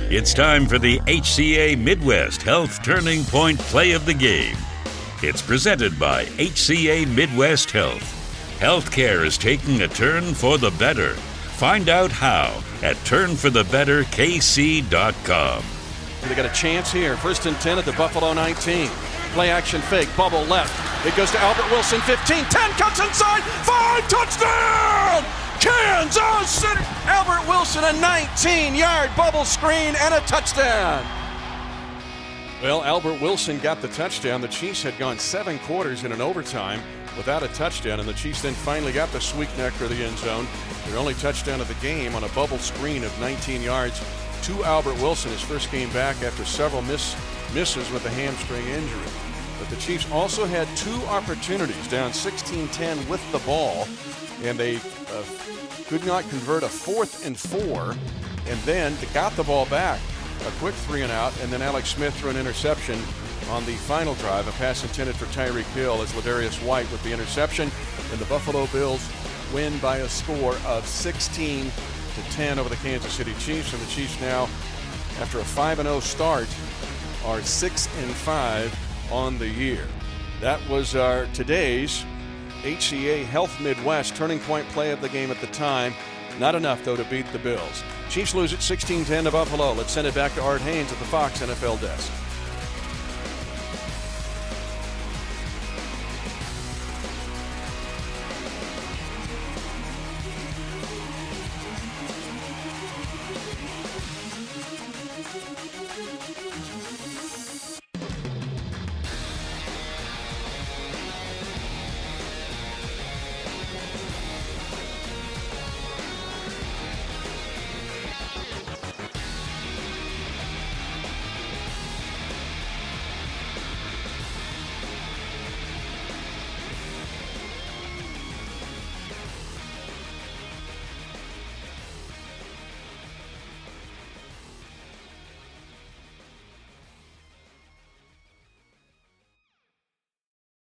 It's time for the HCA Midwest Health Turning Point Play of the Game. It's presented by HCA Midwest Health. Healthcare is taking a turn for the better. Find out how at turnforthebetterkc.com. They got a chance here. 1st and 10 at the Buffalo 19. Play action fake, bubble left. It goes to Albert Wilson, 15, 10, cuts inside, 5, touchdown! Kansas City! Albert Wilson, a 19-yard bubble screen and a touchdown. Well, Albert Wilson got the touchdown. The Chiefs had gone 7 quarters in an overtime without a touchdown, and the Chiefs then finally got the sweep nectar of the end zone. Their only touchdown of the game on a bubble screen of 19 yards to Albert Wilson, his first game back after several misses with a hamstring injury. But the Chiefs also had 2 opportunities down 16-10 with the ball, and they could not convert a 4th and 4, and then they got the ball back. A quick 3 and out, and then Alex Smith threw an interception on the final drive, a pass intended for Tyreek Hill as Ladarius White with the interception, and the Buffalo Bills win by a score of 16-10 over the Kansas City Chiefs, and the Chiefs now, after a 5-0 start, are 6-5 on the year. That was our today's HCA Health Midwest Turning Point Play of the Game at the time. Not enough, though, to beat the Bills. Chiefs lose it 16-10 to Buffalo. Let's send it back to Art Haynes at the Fox NFL desk.